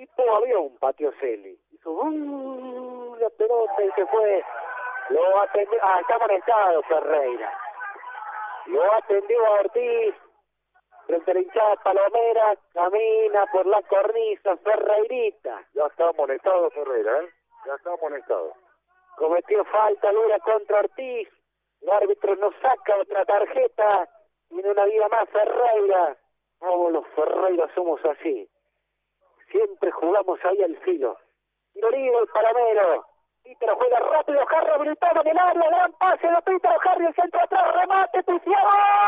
tipo avión, pateó Celi. Hizo la pelota y se fue. Lo atendió, está conectado Ferreira. Lo atendió a Ortiz. Frente a la hinchada palomera, camina por la cornisa Ferreirita. Ya está amonestado Ferreira, ya está amonestado. Cometió falta dura contra Ortiz. El árbitro nos saca otra tarjeta. Tiene una vida más Ferreira. Todos los Ferreiras somos así. Siempre jugamos ahí al filo. Tiro libre el Palomero. Pítero juega rápido, Harry habilitado en el área. Gran pase de Pítero, Harry, el centro atrás, remate, Piciado.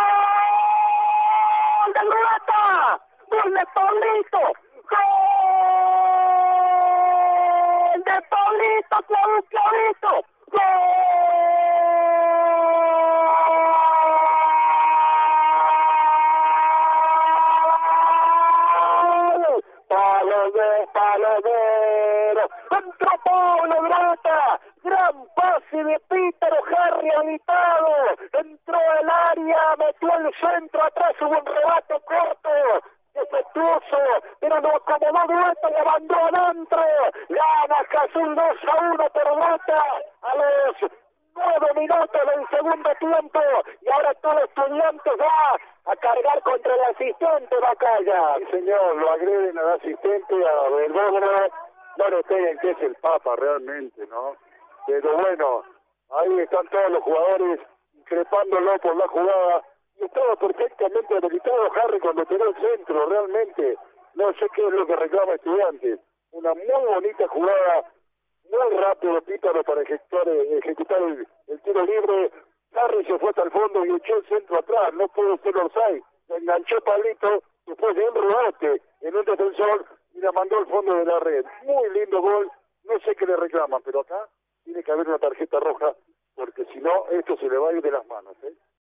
¡Gol de Rata! ¡Gol de Pablito! ¡Gol de Pablito! ¡Claudito! ¡Gol! Palomero, entró Pablo Grata, gran pase de Pítero, Harry habilitado, entró al área, metió el centro atrás, hubo un rebate corto, defectuoso, pero lo acomodó Grata, le mandó adentro, gana Azul 2-1 por Grata, a los 9 minutos del segundo tiempo, y ahora todo Estudiantes va a cargar contra el asistente Bacalla. Sí, señor, lo agreden al asistente, a Belbogro. Bueno, ustedes que es el Papa realmente, ¿no? Pero bueno, ahí están todos los jugadores increpándolo por la jugada. Y estaba perfectamente habilitado Harry cuando tiró el centro, realmente. No sé qué es lo que reclama Estudiantes. Una muy bonita jugada, muy rápido Pítaro para ejecutar el tiro libre. Harry se fue hasta el fondo y echó el centro atrás, no pudo ser offside, le enganchó Pablito, después de un rebote en un defensor y la mandó al fondo de la red. Muy lindo gol, no sé qué le reclaman, pero acá tiene que haber una tarjeta roja, porque si no, esto se le va a ir de las manos.